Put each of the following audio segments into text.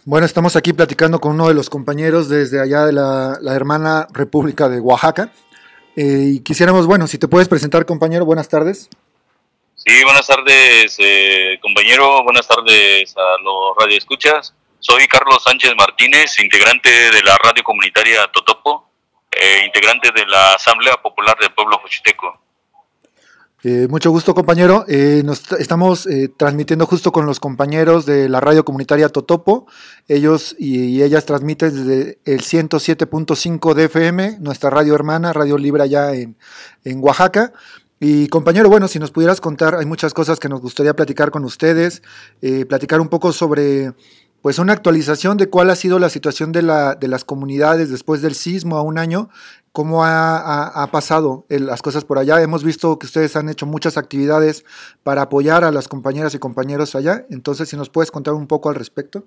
Bueno, estamos aquí platicando con uno de los compañeros desde allá de la hermana República de Oaxaca. Y quisiéramos, bueno, si te puedes presentar, compañero, buenas tardes. Sí, buenas tardes, compañero. Buenas tardes a los radioescuchas. Soy Carlos Sánchez Martínez, integrante de la radio comunitaria Totopo, integrante de la Asamblea Popular del Pueblo Juchiteco. Mucho gusto, compañero. Estamos transmitiendo justo con los compañeros de la radio comunitaria Totopo. Ellos y ellas transmiten desde el 107.5 de FM, nuestra radio hermana, Radio Libre allá en Oaxaca. Y compañero, bueno, si nos pudieras contar, hay muchas cosas que nos gustaría platicar con ustedes, platicar un poco sobre, pues, una actualización de cuál ha sido la situación de las comunidades después del sismo a un año, cómo ha pasado las cosas por allá. Hemos visto que ustedes han hecho muchas actividades para apoyar a las compañeras y compañeros allá, entonces si nos puedes contar un poco al respecto.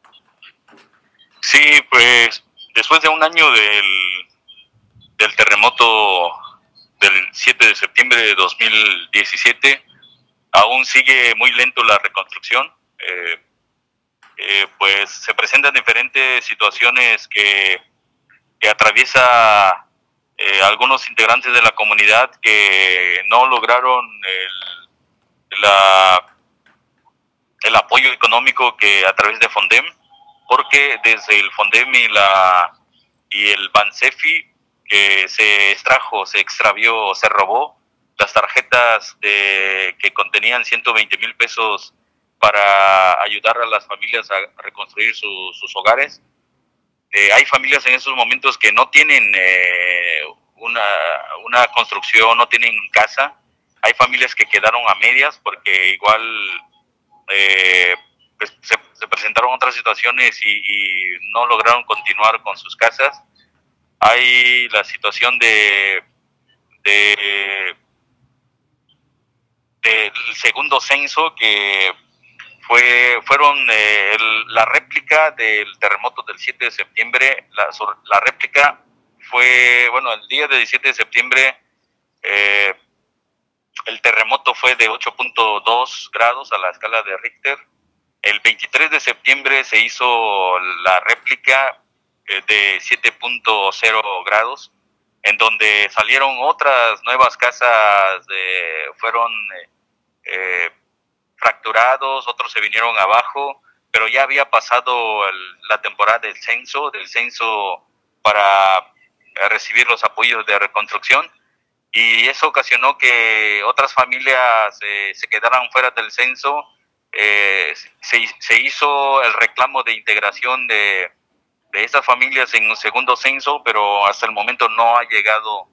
Sí, pues después de un año del terremoto del 7 de septiembre de 2017, aún sigue muy lento la reconstrucción. Pues se presentan diferentes situaciones que atraviesa algunos integrantes de la comunidad que no lograron el apoyo económico que a través de Fondem, porque desde el Fondem y el Bansefi que se extravió, se robó las tarjetas que contenían 120,000 pesos para ayudar a las familias a reconstruir sus hogares. Hay familias en esos momentos que no tienen una construcción, no tienen casa. Hay familias que quedaron a medias porque igual pues se presentaron otras situaciones y no lograron continuar con sus casas. Hay la situación del segundo censo que fueron la réplica del terremoto del 7 de septiembre. La réplica fue, bueno, el día del 17 de septiembre el terremoto fue de 8.2 grados a la escala de Richter. El 23 de septiembre se hizo la réplica de 7.0 grados, en donde salieron otras nuevas casas, fueron fracturados, otros se vinieron abajo, pero ya había pasado la temporada del censo para recibir los apoyos de reconstrucción, y eso ocasionó que otras familias se quedaran fuera del censo. Se hizo el reclamo de integración de estas familias en un segundo censo, pero hasta el momento no ha llegado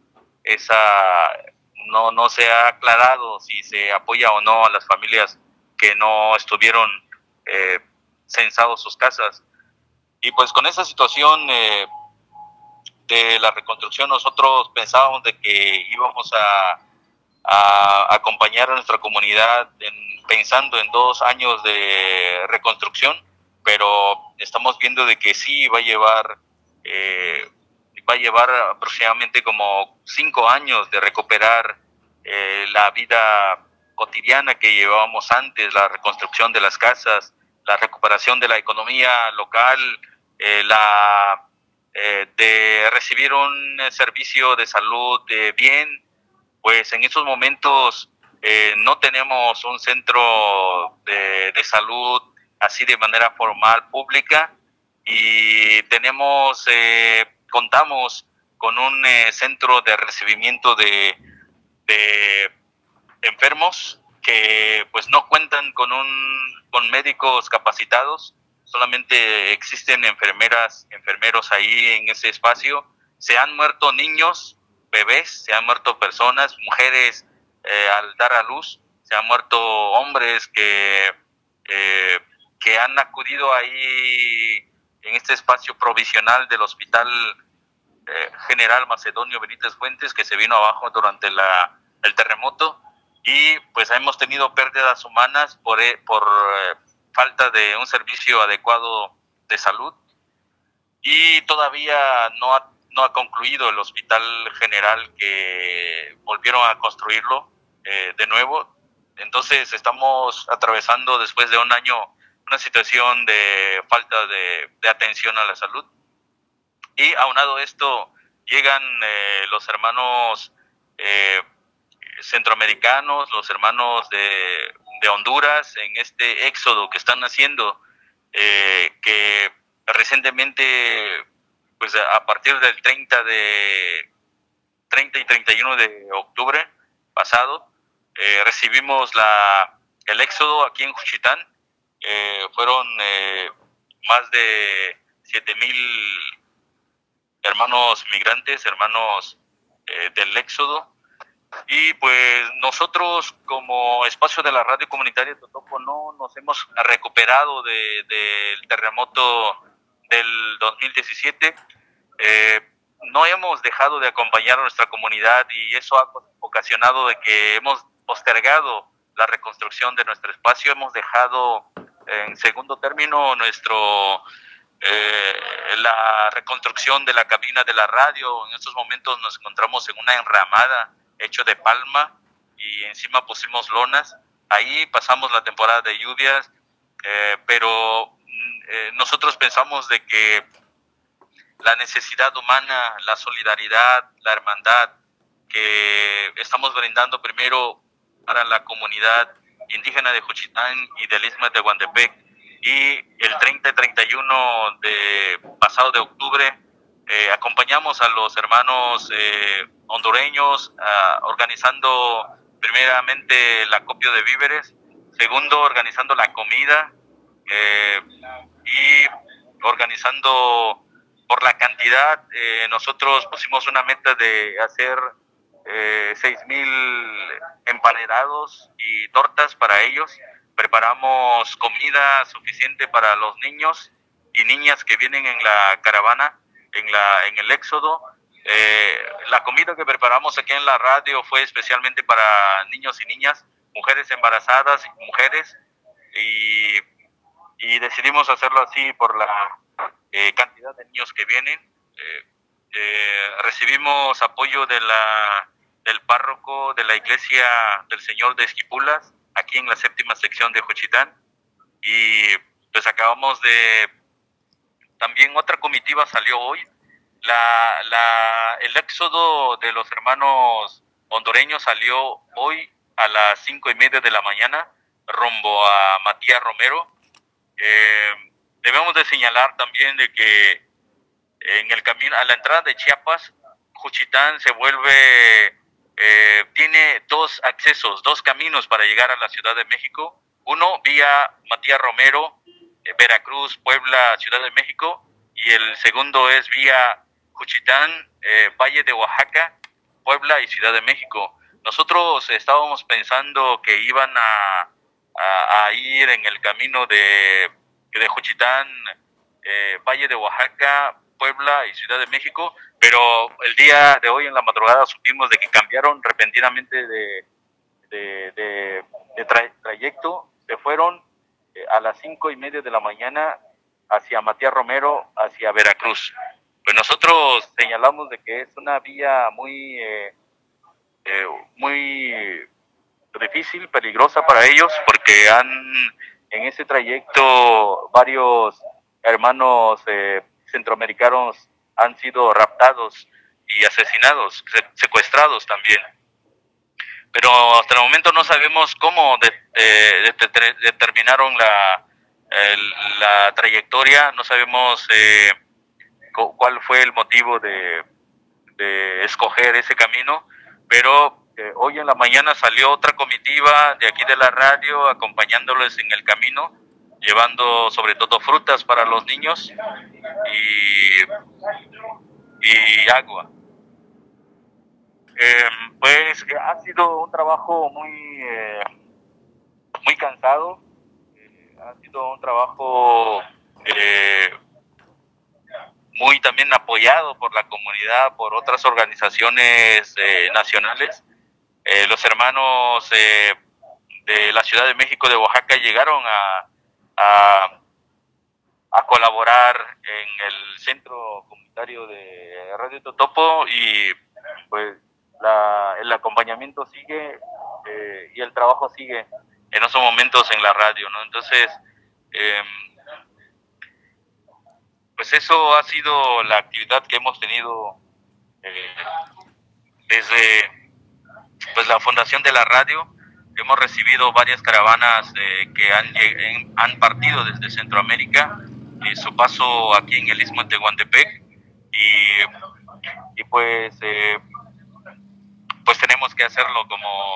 no se ha aclarado si se apoya o no a las familias que no estuvieron censados sus casas. Y pues con esa situación de la reconstrucción, nosotros pensábamos de que íbamos a acompañar a nuestra comunidad pensando en 2 años de reconstrucción, pero estamos viendo de que sí va a llevar aproximadamente como 5 años de recuperar la vida cotidiana que llevábamos antes, la reconstrucción de las casas, la recuperación de la economía local, de recibir un servicio de salud bien. Pues en estos momentos no tenemos un centro de salud así de manera formal, pública, y contamos con un centro de recibimiento de enfermos que pues no cuentan con médicos capacitados. Solamente existen enfermeros ahí en ese espacio. Se han muerto niños, bebés, se han muerto personas, mujeres al dar a luz, se han muerto hombres que han acudido ahí en este espacio provisional del Hospital General Macedonio Benítez Fuentes, que se vino abajo durante el terremoto, y pues hemos tenido pérdidas humanas por falta de un servicio adecuado de salud, y todavía no ha concluido el Hospital General, que volvieron a construirlo de nuevo. Entonces estamos atravesando, después de un año una situación de falta de atención a la salud. Y aunado a esto, llegan los hermanos centroamericanos, los hermanos de Honduras, en este éxodo que están haciendo, que recientemente, pues a partir del 30 y 31 de octubre pasado, recibimos el éxodo aquí en Juchitán. Fueron más de 7,000 hermanos migrantes, hermanos del éxodo. Y pues nosotros como espacio de la radio comunitaria Totopo no nos hemos recuperado del terremoto del 2017. No hemos dejado de acompañar a nuestra comunidad y eso ha ocasionado de que hemos postergado la reconstrucción de nuestro espacio. Hemos dejado en segundo término la reconstrucción de la cabina de la radio. En estos momentos nos encontramos en una enramada hecho de palma y encima pusimos lonas. Ahí pasamos la temporada de lluvias, pero nosotros pensamos de que la necesidad humana, la solidaridad, la hermandad que estamos brindando primero para la comunidad indígena de Juchitán y del Istmo de Tehuantepec, y el 30 y 31 pasado de octubre acompañamos a los hermanos hondureños organizando primeramente el acopio de víveres, segundo organizando la comida y organizando por la cantidad. Nosotros pusimos una meta de hacer 6,000 emparedados y tortas para ellos. Preparamos comida suficiente para los niños y niñas que vienen en la caravana, en el éxodo. La comida que preparamos aquí en la radio fue especialmente para niños y niñas, mujeres embarazadas y mujeres, y decidimos hacerlo así por la cantidad de niños que vienen. Recibimos apoyo del párroco de la iglesia del Señor de Esquipulas, aquí en la 7ª sección de Juchitán, y pues acabamos también otra comitiva salió hoy. El éxodo de los hermanos hondureños salió hoy a las 5:30 de la mañana rumbo a Matías Romero. Debemos de señalar también de que en el camino a la entrada de Chiapas, Juchitán se vuelve, tiene dos accesos, dos caminos para llegar a la Ciudad de México. Uno vía Matías Romero, Veracruz, Puebla, Ciudad de México, y el segundo es vía Juchitán, Valle de Oaxaca, Puebla y Ciudad de México. Nosotros estábamos pensando que iban a ir en el camino de Juchitán, Valle de Oaxaca, Puebla y Ciudad de México, pero el día de hoy en la madrugada supimos de que cambiaron repentinamente de trayecto. Se fueron a las 5:30 de la mañana hacia Matías Romero, hacia Veracruz. Pues nosotros señalamos de que es una vía muy difícil, peligrosa para ellos, porque en ese trayecto varios hermanos centroamericanos han sido raptados y asesinados, secuestrados también. Pero hasta el momento no sabemos cómo determinaron la trayectoria, no sabemos cuál fue el motivo de escoger ese camino, pero hoy en la mañana salió otra comitiva de aquí de la radio acompañándoles en el camino, llevando sobre todo frutas para los niños y agua. Pues ha sido un trabajo muy cansado, ha sido un trabajo muy también apoyado por la comunidad, por otras organizaciones nacionales. Los hermanos de la Ciudad de México, de Oaxaca, llegaron a colaborar en el centro comunitario de Radio Totopo, y pues el acompañamiento sigue y el trabajo sigue en esos momentos en la radio, ¿no? Entonces Pues eso ha sido la actividad que hemos tenido desde pues la fundación de la radio. Hemos recibido varias caravanas que han partido desde Centroamérica, su paso aquí en el Istmo de Tehuantepec, y pues tenemos que hacerlo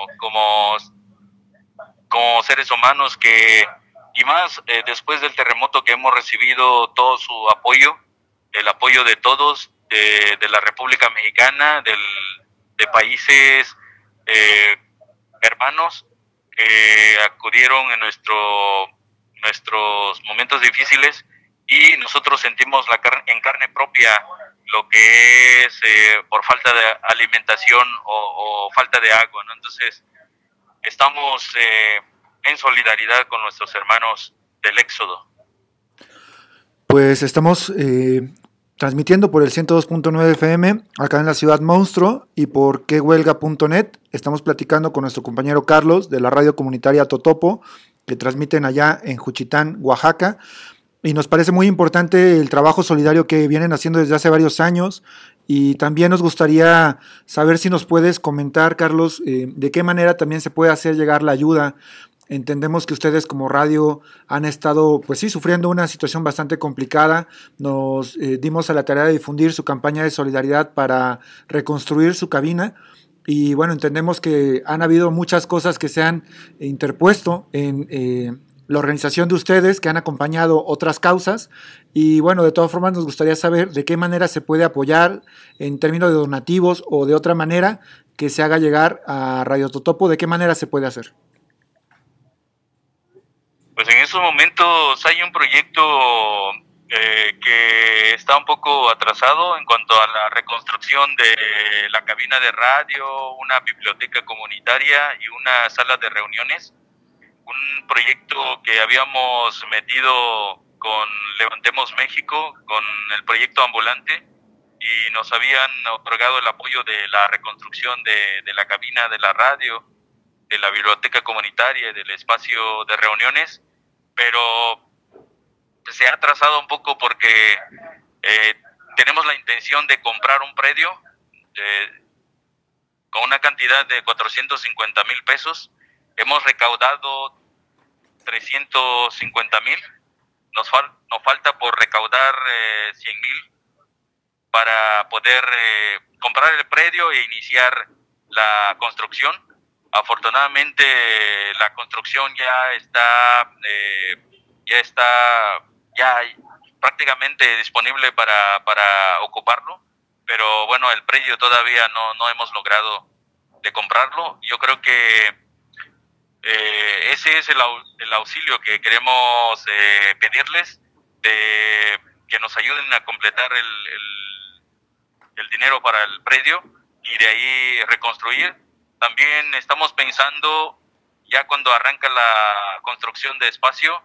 como seres humanos, y más después del terremoto, que hemos recibido todo su apoyo, el apoyo de todos, de la República Mexicana, de países hermanos que acudieron en nuestros momentos difíciles, y nosotros sentimos en carne propia lo que es por falta de alimentación o falta de agua, ¿no? Entonces estamos en solidaridad con nuestros hermanos del Éxodo. Pues estamos transmitiendo por el 102.9 FM acá en la ciudad Monstruo, y por quehuelga.net. Estamos platicando con nuestro compañero Carlos de la radio comunitaria Totopo, que transmiten allá en Juchitán, Oaxaca. Y nos parece muy importante el trabajo solidario que vienen haciendo desde hace varios años. Y también nos gustaría saber si nos puedes comentar, Carlos, de qué manera también se puede hacer llegar la ayuda. Entendemos que ustedes como radio han estado, pues sí, sufriendo una situación bastante complicada. Nos dimos a la tarea de difundir su campaña de solidaridad para reconstruir su cabina. Y bueno, entendemos que han habido muchas cosas que se han interpuesto en la organización de ustedes, que han acompañado otras causas. Y bueno, de todas formas nos gustaría saber de qué manera se puede apoyar en términos de donativos, o de otra manera que se haga llegar a Radio Totopo, de qué manera se puede hacer. Pues en estos momentos hay un proyecto que está un poco atrasado en cuanto a la reconstrucción de la cabina de radio, una biblioteca comunitaria y una sala de reuniones. Un proyecto que habíamos metido con Levantemos México, con el proyecto ambulante, y nos habían otorgado el apoyo de la reconstrucción de la cabina de la radio, de la biblioteca comunitaria y del espacio de reuniones, pero se ha atrasado un poco porque tenemos la intención de comprar un predio con una cantidad de 450,000 pesos. Hemos recaudado 350,000. Nos falta por recaudar 100,000 para poder comprar el predio e iniciar la construcción. Afortunadamente la construcción ya está prácticamente disponible para ocuparlo, pero bueno, el predio todavía no hemos logrado de comprarlo. Yo creo que ese es el auxilio que queremos pedirles, de que nos ayuden a completar el dinero para el predio y de ahí reconstruir. También estamos pensando, ya cuando arranca la construcción de espacio,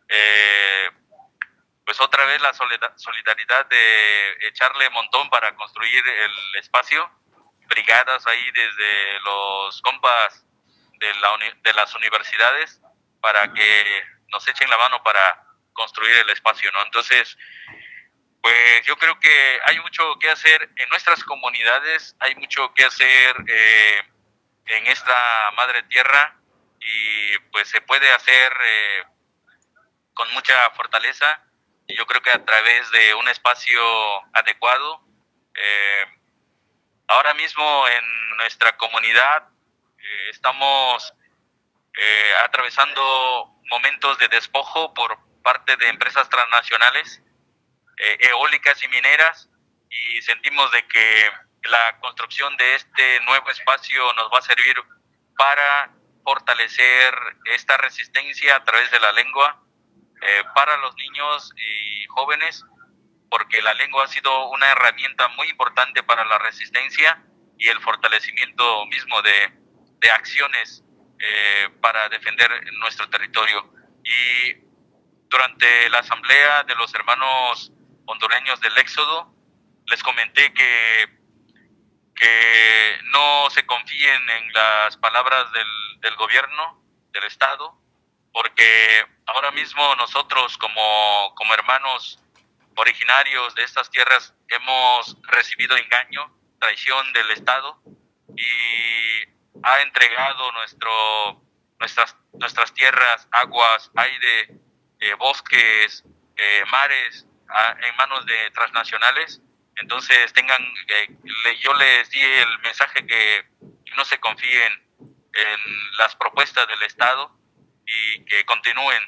pues otra vez la solidaridad de echarle montón para construir el espacio, brigadas ahí desde los compas de las universidades, para que nos echen la mano para construir el espacio, ¿no? Entonces, pues yo creo que hay mucho que hacer en nuestras comunidades, hay mucho que hacer en esta madre tierra, y pues se puede hacer con mucha fortaleza. Y yo creo que a través de un espacio adecuado. Ahora mismo en nuestra comunidad estamos atravesando momentos de despojo por parte de empresas transnacionales, eólicas y mineras, y sentimos de que la construcción de este nuevo espacio nos va a servir para fortalecer esta resistencia a través de la lengua para los niños y jóvenes, porque la lengua ha sido una herramienta muy importante para la resistencia y el fortalecimiento mismo de acciones para defender nuestro territorio. Y durante la asamblea de los hermanos hondureños del Éxodo, les comenté que no se confíen en las palabras del gobierno, del Estado, porque ahora mismo nosotros como hermanos originarios de estas tierras hemos recibido engaño, traición del Estado y ha entregado nuestras tierras, aguas, aire, bosques, mares en manos de transnacionales. Entonces yo les di el mensaje que no se confíen en las propuestas del Estado y que continúen.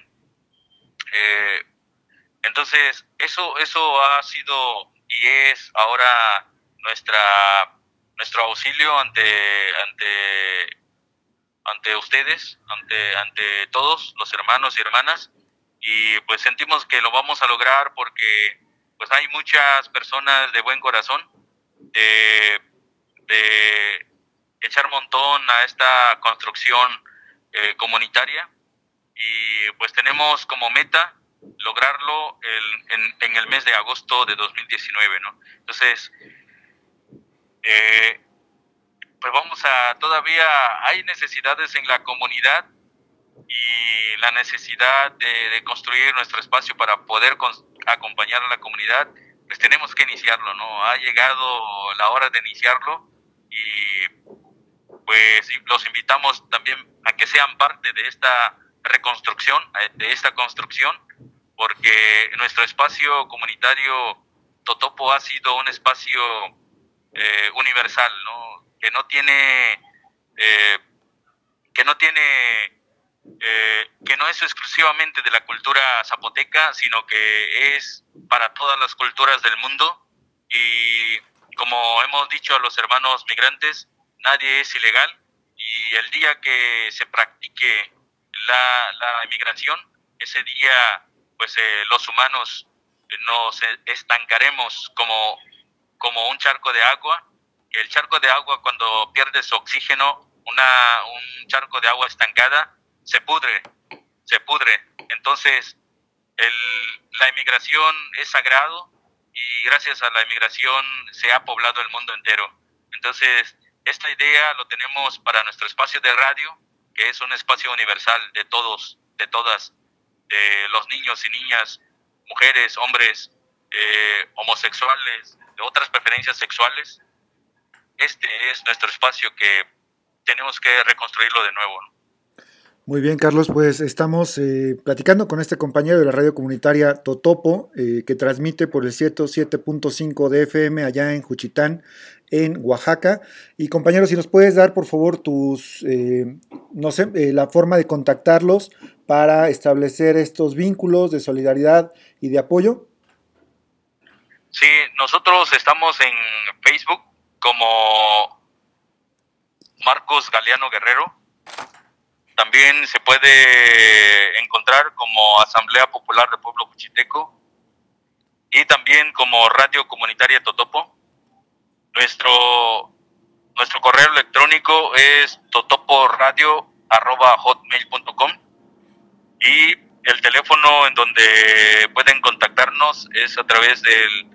Entonces eso ha sido y es ahora nuestro auxilio ante ustedes, ante todos los hermanos y hermanas, y pues sentimos que lo vamos a lograr porque pues hay muchas personas de buen corazón de echar montón a esta construcción comunitaria, y pues tenemos como meta lograrlo en el mes de agosto de 2019, ¿no? Entonces, pues todavía hay necesidades en la comunidad y la necesidad de construir nuestro espacio para poder acompañar a la comunidad, pues tenemos que iniciarlo, ¿no? Ha llegado la hora de iniciarlo y pues los invitamos también a que sean parte de esta reconstrucción, de esta construcción, porque nuestro espacio comunitario Totopo ha sido un espacio universal, ¿no? Que no es exclusivamente de la cultura zapoteca, sino que es para todas las culturas del mundo. Y como hemos dicho a los hermanos migrantes, nadie es ilegal, y el día que se practique la inmigración, ese día pues los humanos nos estancaremos como un charco de agua. El charco de agua, cuando pierde su oxígeno, un charco de agua estancada se pudre. Entonces la inmigración es sagrado, y gracias a la inmigración se ha poblado el mundo entero. Entonces esta idea lo tenemos para nuestro espacio de radio, que es un espacio universal de todos, de todas, de los niños y niñas, mujeres, hombres, homosexuales, de otras preferencias sexuales. Este es nuestro espacio que tenemos que reconstruirlo de nuevo, ¿no? Muy bien, Carlos, pues estamos platicando con este compañero de la radio comunitaria Totopo, que transmite por el 107.5 de FM allá en Juchitán, en Oaxaca. Y compañero, si nos puedes dar por favor la forma de contactarlos para establecer estos vínculos de solidaridad y de apoyo. Sí, nosotros estamos en Facebook como Marcos Galeano Guerrero. También se puede encontrar como Asamblea Popular del Pueblo Juchiteco y también como Radio Comunitaria Totopo. Nuestro correo electrónico es totoporadio@hotmail.com, y el teléfono en donde pueden contactarnos es a través del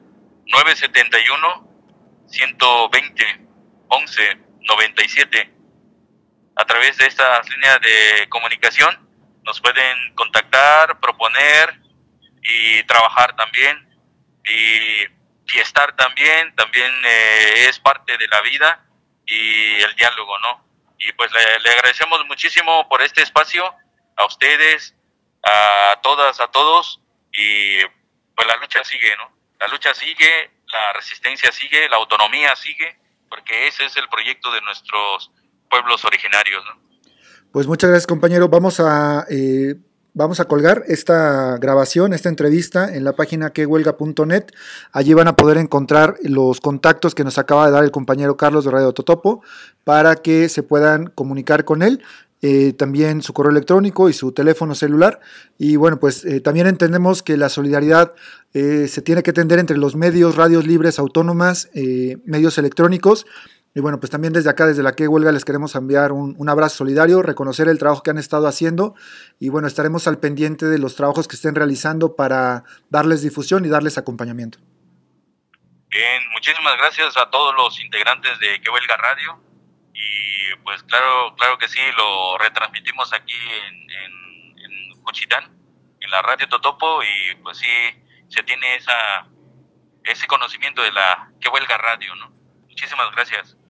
971-120-11-97. A través de estas líneas de comunicación nos pueden contactar, proponer y trabajar también, y estar también es parte de la vida y el diálogo, ¿no? Y pues le agradecemos muchísimo por este espacio, a ustedes, a todas, a todos, y pues la lucha sigue, ¿no? La lucha sigue, la resistencia sigue, la autonomía sigue, porque ese es el proyecto de nuestros pueblos originarios, ¿no? Pues muchas gracias, compañero. Vamos a colgar esta grabación, esta entrevista en la página quehuelga.net. Allí van a poder encontrar los contactos que nos acaba de dar el compañero Carlos de Radio Totopo para que se puedan comunicar con él. También su correo electrónico y su teléfono celular. Y bueno, pues también entendemos que la solidaridad se tiene que tender entre los medios, radios libres, autónomas, medios electrónicos. Y bueno, pues también desde acá, desde la Que Huelga, les queremos enviar un abrazo solidario, reconocer el trabajo que han estado haciendo, y bueno, estaremos al pendiente de los trabajos que estén realizando para darles difusión y darles acompañamiento. Bien, muchísimas gracias a todos los integrantes de Que Huelga Radio, y pues claro que sí, lo retransmitimos aquí en Juchitán, en la radio Totopo, y pues sí se tiene ese conocimiento de la que huelga radio, ¿no? Muchísimas gracias.